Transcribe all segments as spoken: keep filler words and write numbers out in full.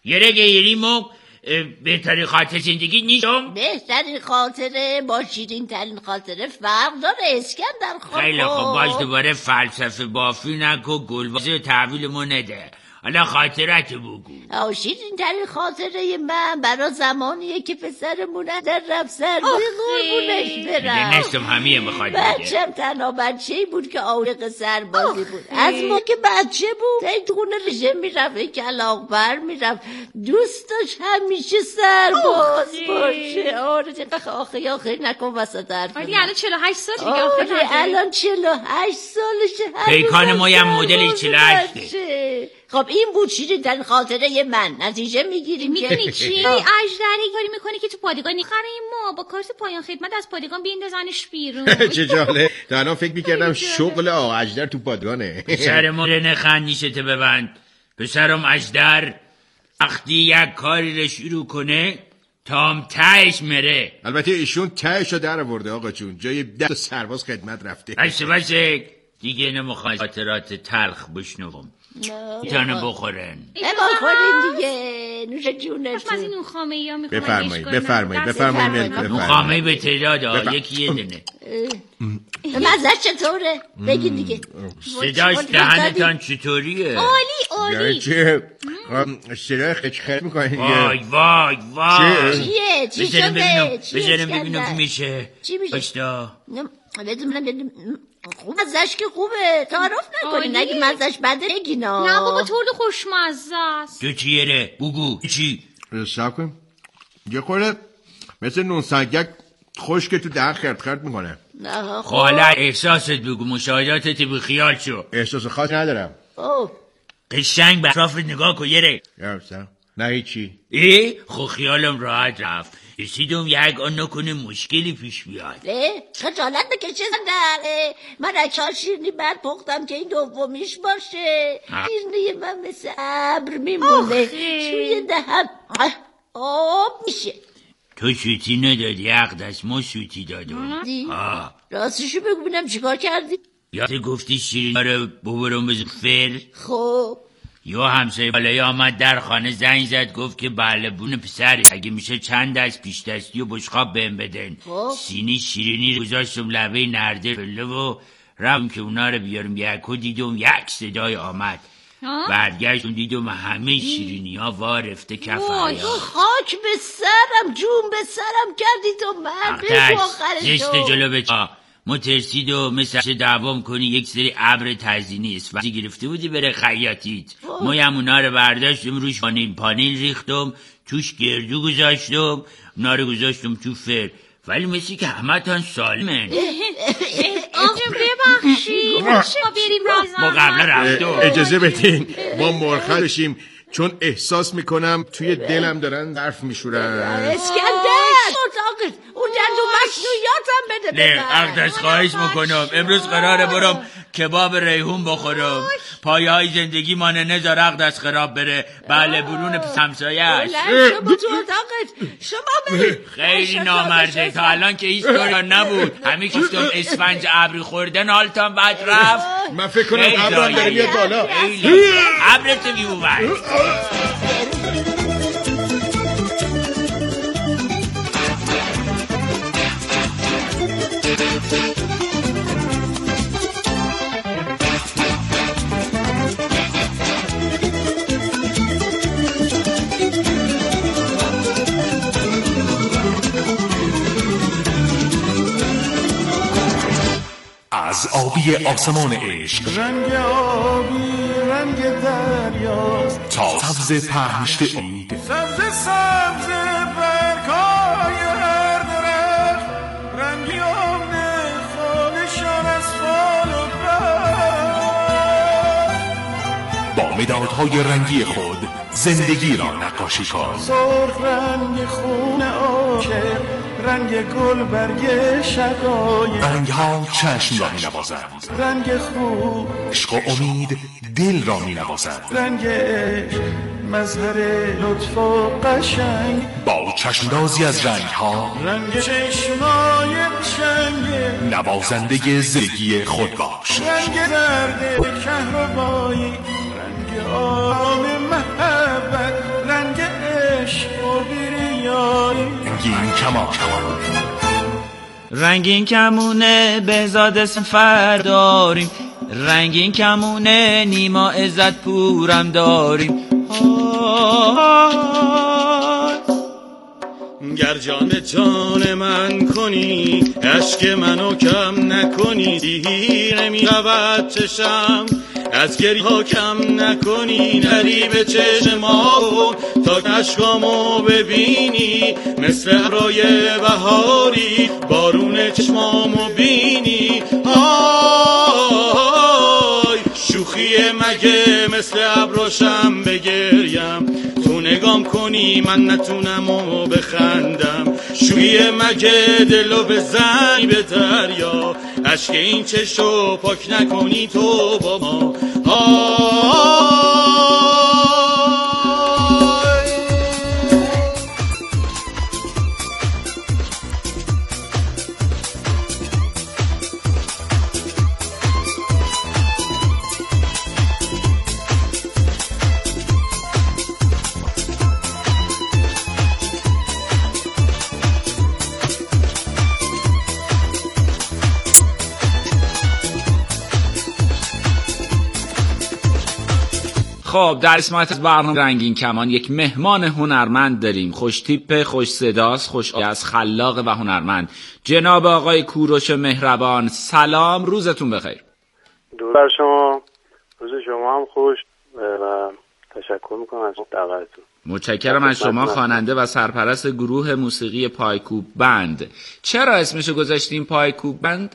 یره گیریم و بهترین خاطر زندگی نیستم. بهترین خاطره با شیرین ترین خاطره فرق داره اسکندر خان. خیلی خوب، باز دوباره فلسفه بافی نکو، گلوازه و تحویل ما نده. حالا خاطرت بگو. آه شیرین ترین خاطره من برای زمانیه که پسرمون در رفت سر قربونش برم. نستم همیه بخواد بگه. بچم تنها بچه‌ای بود که عاشق سربازی بود. از ما که بچه بود این خونه رژه میرفت، کلاغ بر میرفت، دوست داشت همیشه سرباز باشه. آره آخه آخه نکن وسط حرف. ولی الان چهل و هشت سال دیگه. آره الان چهل و هشت سالشه. پیکان مایم مدل چهل و هشته. خب این بود شیرین ترین خاطره من. نتیجه میگیریم که میدونی چی؟ اژدری کاری میکنه که تو پادگان نیخره این ما با کارت پایان خدمت از پادگان بیندازنش بیرون. چه جاله. تا الان فکر میکردم شغل آقا اژدر تو پادگانه. پسر مورن خندیشته ببند. پسرم اژدر وقتی یک کاری رو شروع کنه تام تهش مره. البته ایشون تهش رو در آورده آقا جون، جای ده تا سرباز خدمت رفته. باشه باشه دیگه نمیخوام خاطرات تلخ بشنوم. میتونه بخورن. بخورین دیگه نوش جونتون. از این نوخامه ای ها میخوام بفرمایید بفرمایید بفرمایید. نوخامه به تعداد یکی یه دونه. مزه چطوره؟ بگین دیگه. صداش دهنتان چطوریه؟ عالی عالی. چه صدای خچخر میکنه دیگه. وای وای وای. چیه؟ چی شده؟ بذارم ببینم که میشه. چی میشه؟ باشتا بدونم بدونم خوب مزش که خوبه، تعارف نکنین. اگه مزش بده بگینا. نه بابا طور خوشمزه است. تو چیه ره؟ بگو چی؟ رساب کن یه خورده مثل نون سنگک خوش که تو دهن خرد خرد میکنه. حالا احساست بگو، مشاهداتت بی خیال شو. احساس خاص ندارم. اوه قشنگ به اطرافت نگاه کن یه ره. نه هیچی. ای خو خیالم راحت رفت. رسیدم یک آن نکنه مشکلی پیش بیاد. خجالت بکشه در من اچار شیرنی بر پختم که این دومیش باشه. شیرنی من مثل ابر میمونه توی دهن آب میشه. تو سوتی ندادی اقدس، ما سوتی دادم. راستشو بگو بینم چیکار کردی؟ یاد گفتی شیرینی رو ببرم بزن فر. خب یا همسایه بالایی آمد در خانه زنگ زد گفت که بله بون پسر اگه میشه چند دست پیش دستی و بشقاب بهم بدن. سینی شیرینی رو گذاشتم لبه نرده پله و رفتم که اونا رو بیارم. یکو دیدم یک صدای آمد. برگشتم دیدم همه شیرینی ها وارفته کف حیاط. خاک به سرم، جون به سرم کردی تو. من بگو آخرشو. زشت جلو بچه ما ترسید و مثل دعوام کنی یک سری ابر تزیینی اسفنجی گرفته بودی بره خیاطیت. ما هم اونا رو برداشتم روش پانیل پانیل ریختم توش گردو گذاشتم اونا رو گذاشتم تو فر. ولی مثل که همه تان سالمن. آقا ببخشید ما بریم رازم. ما قبل رفتم. اجازه بدین ما مرخص بشیم چون احساس میکنم توی دلم دارن ظرف میشورن. اسکندر اتاقت اون دندو مصنوعیاتم بده. نه اقدس خواهش میکنم امروز قراره برم کباب ریحون بخورم. پایه های زندگی مانه نذار اقدس خراب بره. بله برون پس همسایه هست. شما تو اتاقت شما برید. خیلی نامرده تا الان که هیچ کاری نبود. همه کشتم اسفنج ابری خوردن حالتان بعد رفت. من فکر کنم ابرم داره میاد بالا. ابرتو بیوبر. از آبی آسمان عشق رنگ آبی رنگ دریاست تا سبز پهنشت امید سبز سبز برگای هر درخت رنگی آمنه خالشان از فال و برد با مدادهای رنگی خود زندگی را نقاشی کن. سرخ رنگ خون عاشق رنگ گل برگ شقایق رنگ ها چشم را می نوازد. رنگ خوب عشق و امید دل را می نوازد. رنگ عشق مظهر لطف و قشنگ با چشمدازی از رنگ ها رنگ چشمای چنگ نوازنده زندگی خود باش. رنگ درد کهربایی رنگ آرام محبت رنگ کمان. رنگین کمونه بهزاد سفر داریم، رنگین کمونه نیما عزت پورم داریم. گر جان جان من کنی اشک منو کم نکنی، دیره می رود چشم از گریه ها کم نکنی، نری به چشم ما تا اشکامو ببینی، مثل ابرای بهاری بارون چشمامو بینی. آی شوخی مگه مثل ابراشم بگریم، تو نگام کنی من نتونم و بخندم، شوخی مگه دلو بزنی به دریا، اشک این چشو پاک نکنی تو با ما. خب در قسمت از برنامه رنگین کمان یک مهمان هنرمند داریم، خوش تیپ، خوش صداست، خوش از خلاق و هنرمند، جناب آقای کوروش مهربان. سلام، روزتون بخیر. درود بر شما، روز شما هم خوش و تشکر میکنم از دعوتتون. متشکرم از شما، خواننده و سرپرست گروه موسیقی پایکوب بند. چرا اسمشو گذاشتیم پایکوب بند؟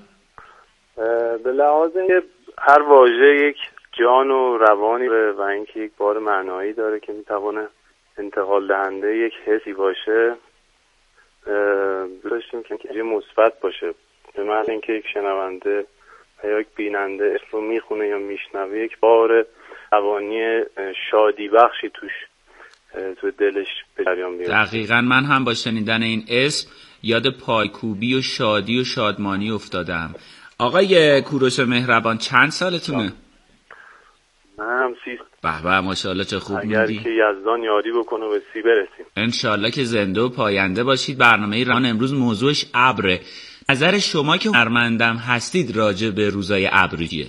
به لحاظ اینکه هر واژه یک جان و روانی و اینکه یک بار معنایی داره که میتونه انتقال دهنده یک حسی باشه، داشتیم که یه مثبت باشه، به معنی اینکه یک شنونده یا یک بیننده اسم رو میخونه یا میشنوه یک بار روانی شادی بخشی توش تو دلش به جریان بیاد. دقیقاً من هم با شنیدن این اسم یاد پایکوبی و شادی و شادمانی افتادم. آقای کوروش مهربان چند سالتونه؟ منم سی. به به ماشاءالله چه خوب میگی. اگر که یزدان یاری بکنه به سی برسیم انشالله که زنده و پاینده باشید. برنامه ران امروز موضوعش ابره. نظر شما که هنرمندم هستید راجع به روزای ابریه؟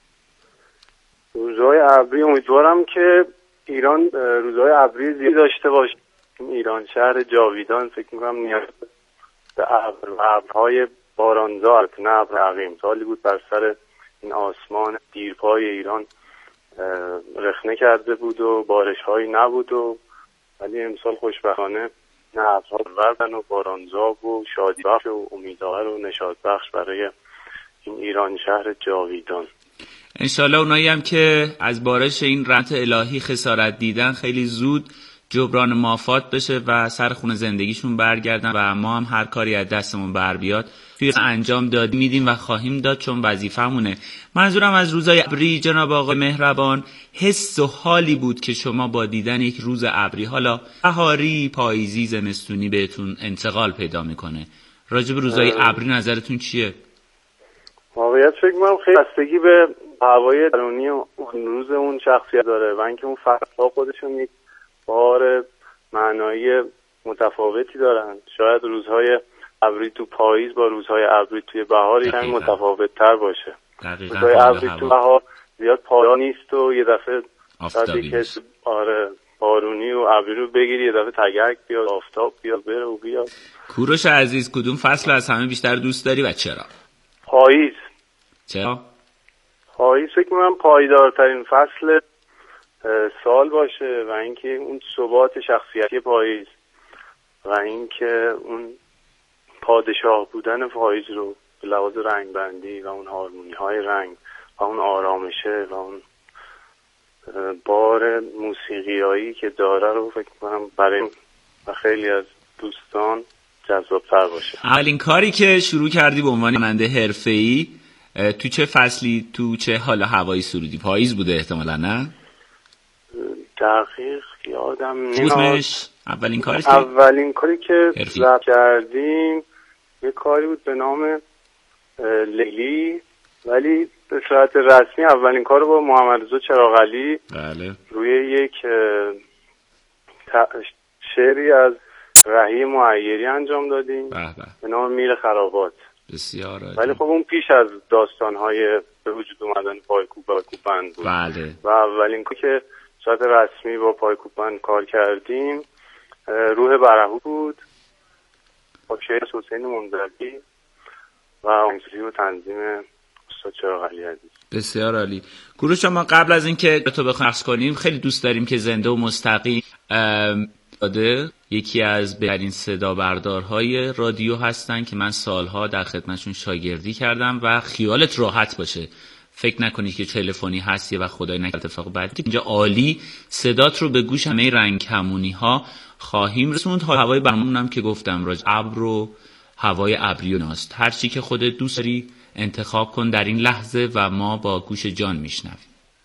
روزای ابری امیدوارم که ایران روزای ابری زیاد داشته باشه. ایران شهر جاویدان فکر میکنم نیاز به ابر و ابرهای بارانزا، نه ابر عقیم. سالی بود بر سر این آسمان دیرپای ایران رخنه کرده بود و بارش هایی نبود و ولی امسال خوشبختانه نه ابرها وردن و بارانزا و شادی بخش و امیدوار و نشاط بخش برای این ایران شهر جاویدان. انشالله اونایی هم که از بارش این رحمت الهی خسارت دیدن خیلی زود جبران مافات بشه و سر خون زندگیشون برگردن و ما هم هر کاری از دستمون بر بیاد توی انجام داد میدیم و خواهیم داد چون وظیفه‌مونه. منظورم از روزای ابری جناب آقای مهربان حس و حالی بود که شما با دیدن یک روز ابری، حالا بهاری، پاییزی، زمستونی، بهتون انتقال پیدا میکنه. راجع به روزای ابری نظرتون چیه؟ واقعیت فکر می‌کنم خیلی بستگی به هوای درونی اون روز اون شخصیت داره و اینکه اون فصل‌ها خودشون یک بار معنایی متفاوتی دارن. شاید روزهای ابری تو پاییز با روزهای ابری توی بهار یکم متفاوت‌تر باشه. روزهای ابری تو بهار زیاد پایان نیست و یه دفعه آفتابی که آره بارونی و ابری رو بگیری یه دفعه تگرگ بیاد، آفتاب بیاد، بره و بیاد. کوروش عزیز کدوم فصل از همه بیشتر دوست داری و چرا؟ پاییز. چرا؟ پاییز فکر می‌کنم پایدارترین فصل سال باشه و اینکه اون ثبات شخصیتی پاییز و اینکه اون پادشاه بودن پاییز رو به لحاظ رنگ بندی و اون هارمونی های رنگ و اون آرامشه و اون بار موسیقیایی که داره رو فکر کنم برای و خیلی از دوستان جذاب‌تر باشه. اولین کاری که شروع کردی به عنوان خواننده حرفه‌ای تو چه فصلی، تو چه حال هوایی سرودی؟ پاییز بوده احتمالاً، نه؟ دقیق یادم نمیاد. اولین کاری اولین کاری که ضبط کردیم یه کاری بود به نام لیلی، ولی به صورت رسمی اولین کار رو با محمد رضا چراغعلی بله. روی یک شعری از رهی معیری انجام دادیم به به. به نام میر خرابات. بسیار عالی. ولی خب اون پیش از داستان‌های به وجود اومدن پایکوب و پایکوبند بود. بله. و اولین که صورت رسمی با پایکوبند کار کردیم روح برهو بود با شعر حسین منزوی و موسیقی و تنظیم استاد چراغ علی عزیز. بسیار عالی. کوروش، ما قبل از اینکه تو بخوایم عکس کنیم خیلی دوست داریم که زنده و مستقیم داده یکی از بهترین صدا بردارهای رادیو هستن که من سالها در خدمتشون شاگردی کردم و خیالت راحت باشه، فکر نکنی که تلفنی هستی و خدای نکرده اتفاق بعدی اینجا عالی صدات رو به گوش همه رنگ کمونی ها خواهیم رسوند. هوای برنامه‌مون که گفتم راج ابر و هوای ابری و ناست، هر چی که خودت دوست داری انتخاب کن در این لحظه و ما با گوش جان میشنویم.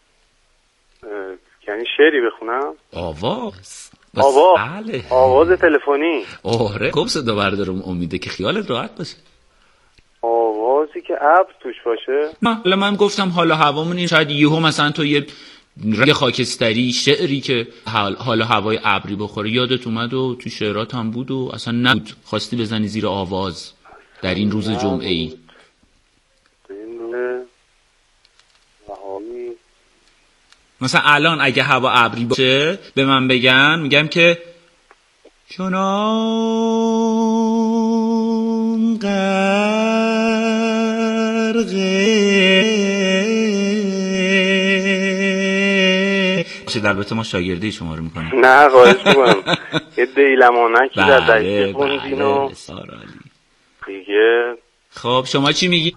یعنی شعری بخونم؟ آواز آواز بله. آواز تلفنی. آره خوب صدا بردارم، امیده که خیالت راحت باشه. آوازی که ابر توش باشه. حالا من گفتم حالا هوامون این، شاید یهو مثلا تو یه رنگ خاکستری شعری که حالا هوای ابری بخوره یادت اومد و تو شعرات هم بود و اصلا نبود، خواستی بزنی زیر آواز در این روز جمعه ای. مثلا الان اگه هوا ابری باشه به من بگن میگم که چنان غرقه شد. البته ما شاگردی شما رو میکنیم. نه خواهش میکنم. یه دیلمانکی در دقیقه خوندین و دیگه. خب شما چی میگی؟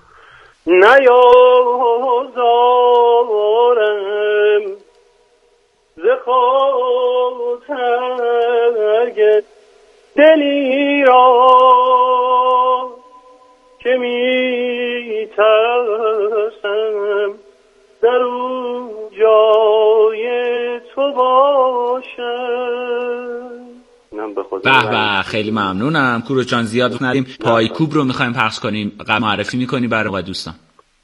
نیازارم ز خاطر دلی را که می ترسم در او جای تو باشم. به به خیلی ممنونم کوروش جان. زیاد ندیم پایکوب رو میخوایم پخش کنیم، معرفی میکنی برای دوستان؟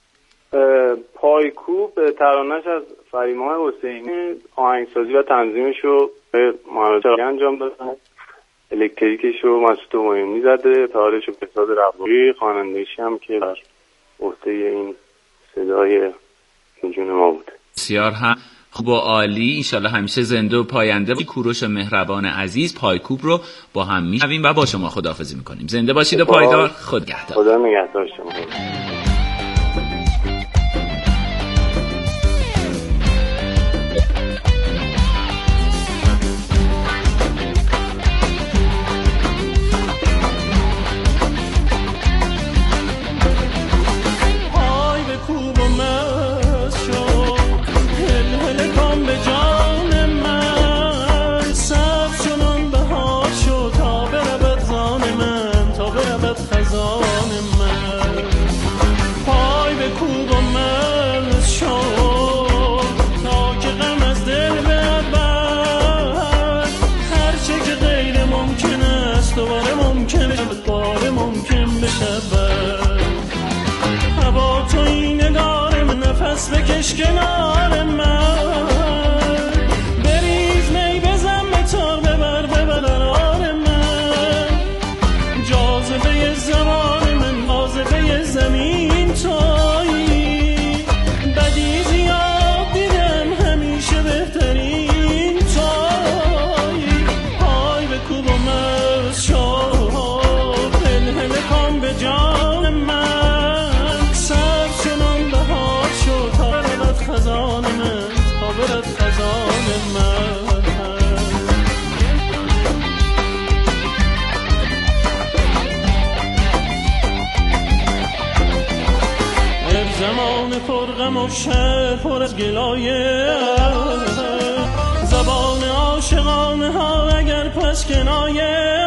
پایکوب ترانه‌اش از فریماه حسینی، آهنگسازی و تنظیمش رو به محمد چراغی انجام دادن، الکتریکش رو مسعود همایونی زده، تارش رو بهزاد رباعی، خوانندگیش هم که در عهده این صدای جون ما بود. بسیار هم خوب و عالی، انشالله همیشه زنده و پاینده. کوروش مهربان عزیز پایکوب رو با هم میشنویم و با شما خداحافظی میکنیم. زنده باشید و پایدار. خود نگهدار. خدا نگهدار شما. بکش کنار من، بریز می بزن به تار ببر ببر قرار من، جاذبه زمان من عازبه زمین تویی، بدی زیاد دیدم همیشه بهترین تویی، پای به کوب و مست شو هل کن به جان من، سر چنان بهار شد تا برد خزان من، تا برد خزان من. زمان پرغم و شهر پر از گلایه، زبان عاشقانه ها اگر پس کنایه،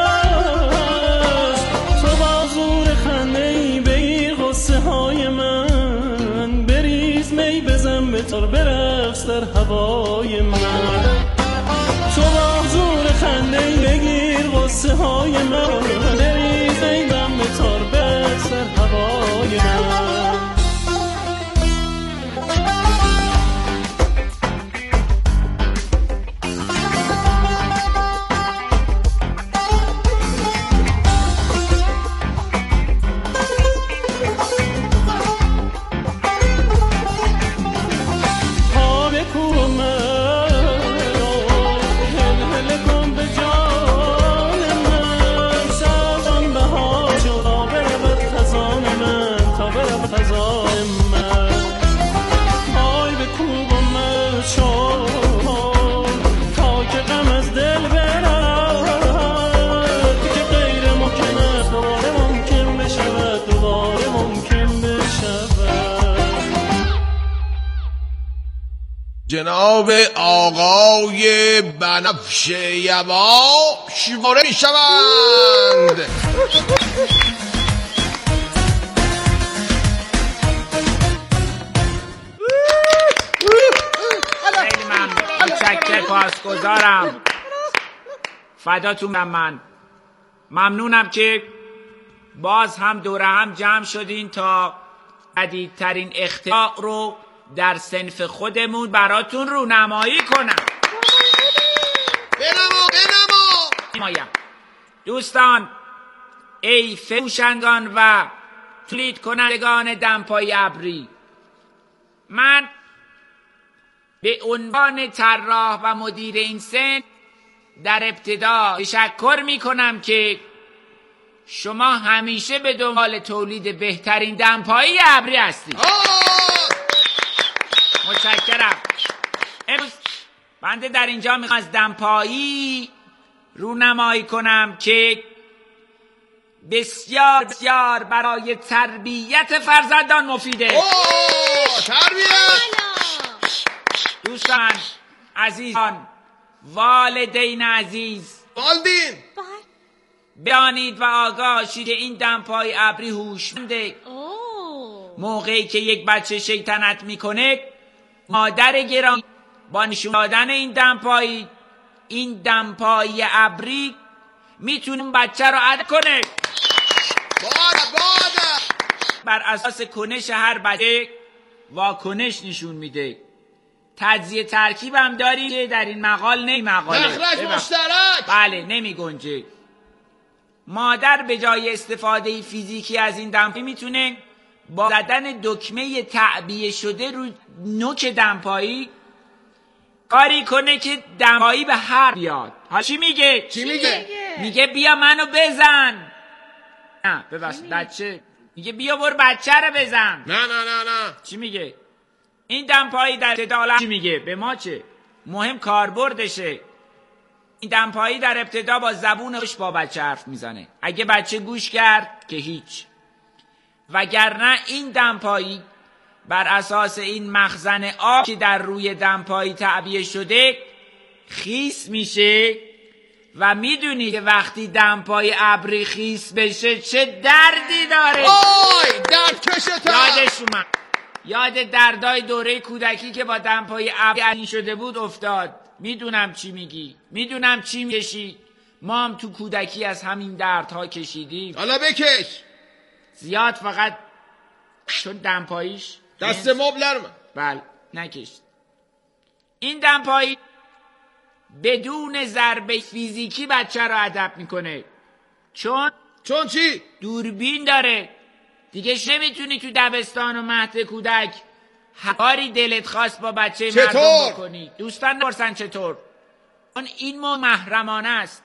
تو با زور خنده ای بگیر غصه های من، بریز می بزن به تار برقص در هوای من، تو با زور خنده ای بگیر غصه های من، بریز می بزن به تار برقص در هوای من. جناب آقای بنفش یواش وارد می شوند. خیلی ممنون، متشکرم، پاسگزارم، فداتون. من ممنونم که باز هم دوره هم جمع شدین تا جدیدترین اختراع رو در صنف خودمون براتون رونمایی کنم. بنما بنما دوستان، ای فروشندگان و تولید کنندگان دمپایی ابری، من به عنوان طراح و مدیر این صنف در ابتدا تشکر می کنم که شما همیشه به دنبال تولید بهترین دمپایی ابری هستید. متشکرم. امروز بنده در اینجا میخوام از دمپایی رونمایی کنم که بسیار بسیار برای تربیت فرزندان مفیده. تربیت. دوستان عزیزان، والدین عزیز، والدین بیانید و آگاه شید که این دمپایی ابری هوشمنده. موقعی که یک بچه شیطنت میکنه، مادر گرامی با نشون دادن این دمپایی این دمپایی ابری میتونه بچه رو عد کنه. باده باده. بر اساس کنش هر بچه واکنش نشون میده. تجزیه ترکیب هم داری که در این مقال نمی مقاله مخرج مشترک. بله نمی گنجه. مادر به جای استفاده فیزیکی از این دمپایی میتونه با زدن دکمه تعبیه شده رو نوک دمپایی کاری کنه که دمپایی به حرف بیاد. ها چی میگه؟ چی میگه؟ میگه بیا منو بزن. نه ببخشید بچه میگه بیا برو بچه رو بزن. نه نه نه نه. چی میگه؟ این دمپایی در ابتدا چی میگه؟ به ما چه؟ مهم کاربردشه. این دمپایی در ابتدا با زبونش با بچه حرف میزنه. اگه بچه گوش کرد که هیچ، وگرنه این دمپایی بر اساس این مخزن آب که در روی دمپایی تعبیه شده خیس میشه و میدونی که وقتی دمپایی ابری خیس بشه چه دردی داره. آی درد کشتا. یادش اومد، یاد دردای دوره کودکی که با دمپایی ابری شده بود افتاد. میدونم چی میگی، میدونم چی میکشی. ما هم تو کودکی از همین دردها کشیدیم. حالا بکش. زیاد فقط چون دمپاییش دست مبلر من. بله نکش. این دمپایی بدون ضربه فیزیکی بچه رو ادب میکنه. چون چون چی؟ دوربین داره دیگه. نمیتونی تو دبستان و مهد کودک کاری دلت خواست با بچه مردم بکنی. دوستان نپرسن چطور. اون این مو محرمانه است.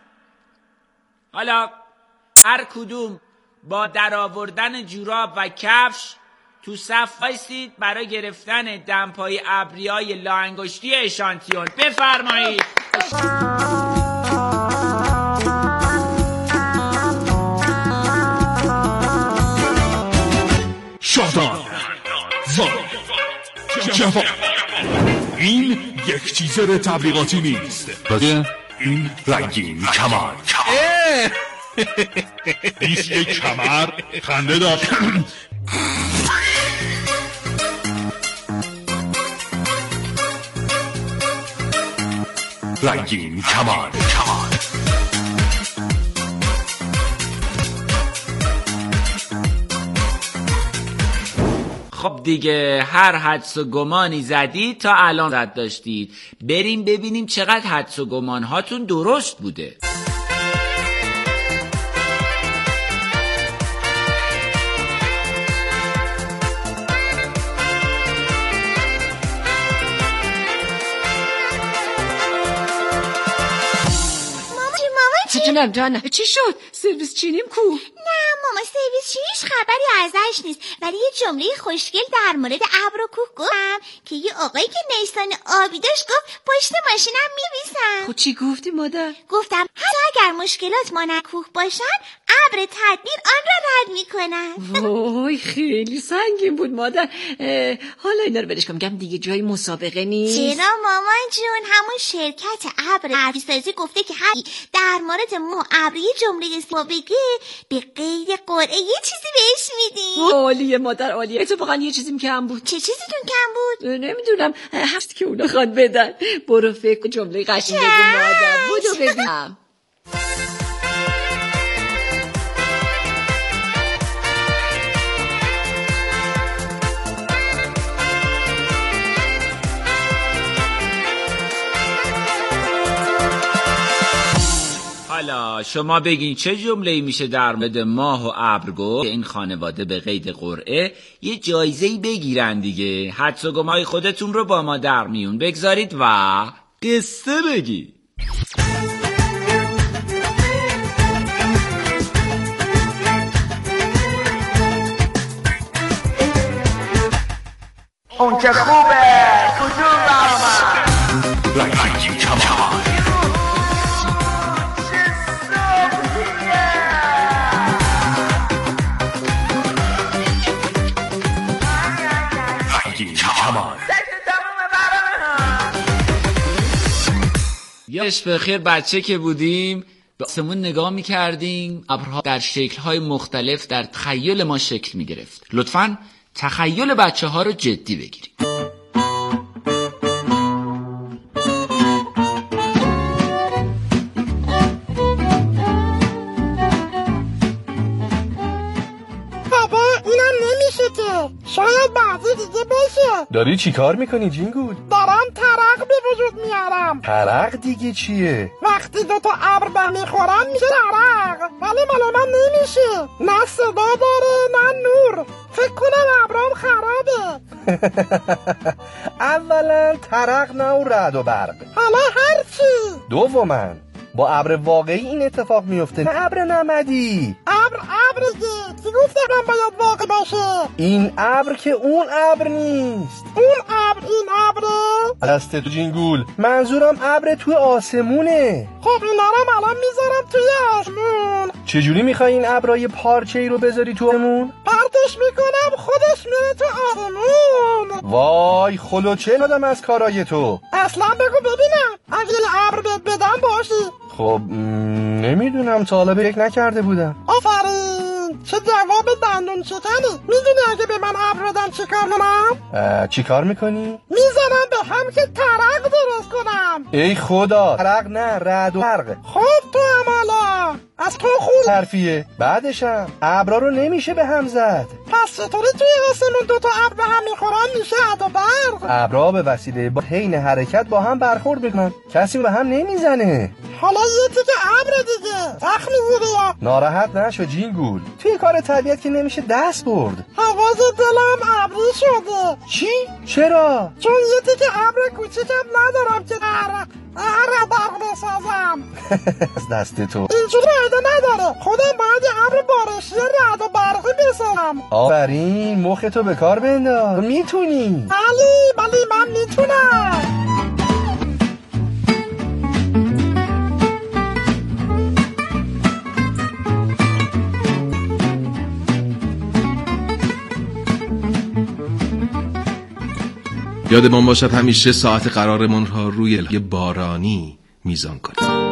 حالا هر کدوم با درآوردن جوراب و کفش تو صف وایسید برای گرفتن دمپایی ابریای لاانگشتی اشانتیون. بفرمایید. شادان زان جوان، این یک تیزر تبلیغاتی نیست. این رنگین کمر. بیست یک کمر خنده دار. رنگین کمر. خب دیگه هر حدس و گمانی زدید تا الان رد داشتید. بریم ببینیم چقدر حدس و گمان هاتون درست بوده. چونم جانم چی شد؟ سرویس چینیم کو؟ نه ماما سرویس هیچ خبری ازش نیست، ولی یه جمله خوشگل در مورد ابر و کوه گفتم که یه آقایی که نیسان آبی داشت گفت پشت ماشینم می‌نویسم. خب چی گفتی مادر؟ گفتم حتی اگر مشکلات مانند کوه باشن، ابر تدبیر آن را رد می‌کند. وای خیلی سنگین بود مادر. حالا اینا رو برش کنم، میگم دیگه جای مسابقه نیست. چرا مامان جون؟ همون شرکت ابر ابریسازی گفته که هر در مورد ما ابری جمله ما بگه به قید قرعه یه چیزی بهش میدیم. عالیه مادر عالیه. اتفاقا یه چیزیم کم بود. چه چیزیتون کم بود؟ نمیدونم، هست که اونا خواد بدن. برو فکر جمله قشنگ بگو مادر. برو ببینم. حالا شما بگین چه جمله‌ای میشه در مورد ماه و ابر گفت که این خانواده به قید قرعه یه جایزه‌ای بگیرن دیگه. حدس و گمای خودتون رو با ما در میون بگذارید و قصه بگی. اون که خوبه کدوم برامن رنگین کمان یادش بخیر بچه که بودیم به آسمون نگاه میکردیم، ابرها در شکل‌های مختلف در تخیل ما شکل میگرفت. لطفاً تخیل بچه ها رو جدی بگیریم. شاید بعضی دیگه بشه. داری چی کار میکنی جینگول؟ دارم ترق به وجود میارم. ترق دیگه چیه؟ وقتی دوتا ابر به میخورن میشه ترق، ولی مال من نمیشه. نه صدا داره نه نور. فکر کنم ابرام خرابه. اولا ترق نه و رعد و برق. حالا هرچی. دوما با ابر واقعی این اتفاق میفته، نه ابر نمدی. ابر ابر دیگه کی گفته من باید واقع باشه؟ این ابر که اون ابر نیست. اون ابر این ابره؟ دست تو جینگول، منظورم ابر توی آسمونه. خب اینا رو الان میذارم توی آسمون. چجوری میخوای این ابرای پارچه ای رو بذاری تو آسمون؟ پرتش میکنم خودش میره تو آسمون. وای خلوچه ندم از کارای تو. اصلا بگو ببینم اگه ابر بهت بدم باشی. خب نمیدونم، تا حالا فکر نکرده بودم. آفرین، چه جواب دندون شکنی. میدونی اگه به من ابر بدم چی کار کنم؟ چی کار میکنی؟ میزنم به هم که ترق درست کنم. ای خدا، ترق نه رعد و برق. خب تو عمالا از تو خود حرفیه. بعدشم ابرا رو نمیشه به هم زد. پس چطوری توی آسمون دوتا ابر به هم میخورن میشه رعد و برق؟ ابرا به وسیله با حین حرکت با هم برخورد میکنن، کسی به هم نمیزنه. حالا یه تیکه ابر دیگه زخم میگیری. ناراحت نشو جینگول، توی کار طبیعت که نمیشه دست برد. حواظ دلم ابری شده. چی؟ چرا؟ چون یه تیکه ابر کوچیکم ندارم که در ابر برق بسازم. از دست تو اینجوری ایده نداره. خودم باید یه ابر بارشی رعد و برقی بسازم. آفرین، مخ تو به کار بنداز. میتونی. بلی بلی من میتونم. یادمان باشد همیشه ساعت قرارمون را روی یه بارانی میزان کنیم.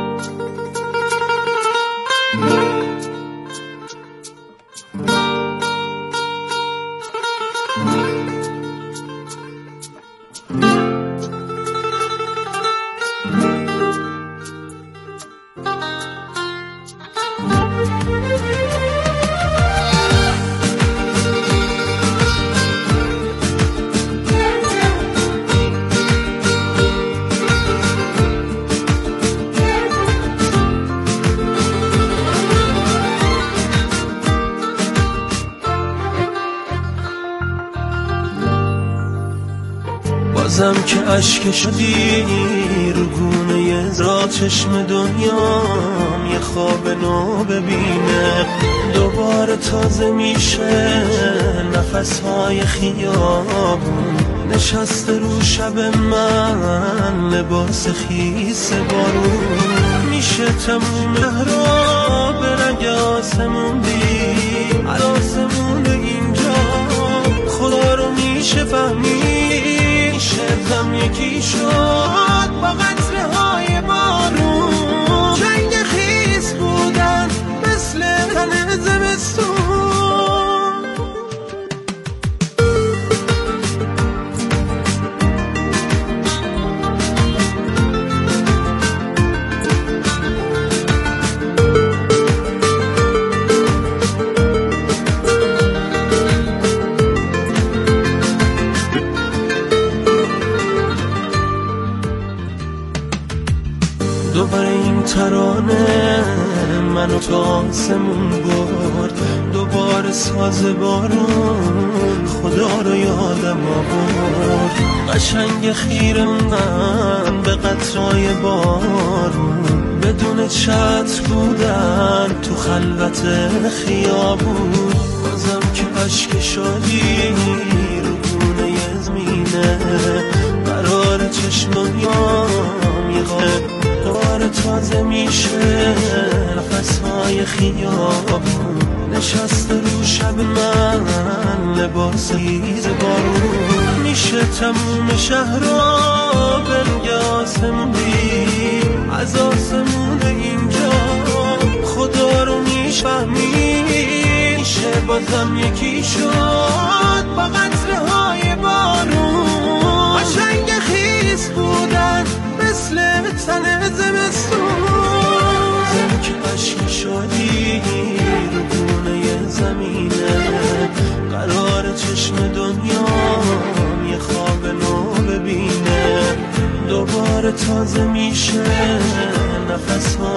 بازم که عشق شدی رو گونه ز چشم دنیام، یه خواب نو ببینه. دوباره تازه میشه نفسهای خیابون، نشسته رو شب من لباس خیس بارون. میشه تموم را به رنگ آسمون دید، آسمون اینجا خدا رو میشه فهمید. شبم یکی شد با قطره های بارون، جنگ خیس بودن مثل تن زمستون. دوباره این ترانه منو تا آسمون برد، دوباره ساز بارون خدا رو یادم آورد. قشنگ خیره من به قطرهای بارون، بدون چتر بودن تو خلوت خیابون. بازم که عشق شادی رو گونه زمینه، قرار چشم دنیام یه غاب دوباره تازه میشه نفسهای خیابون. نشسته رو شب من لباس خیز بارون. میشه تموم شهر را به آسمون دید، از آسمون اینجا خدا رو میشفهمید. میشه بازم یکی شد با قطره های بارون، قشنگ خیس بودن مثل تن زمستون. زن که عشق شادی رو گونه زمینه، قرار چشم دنیام یه خواب نو ببینه. دوباره تازه میشه نفس ها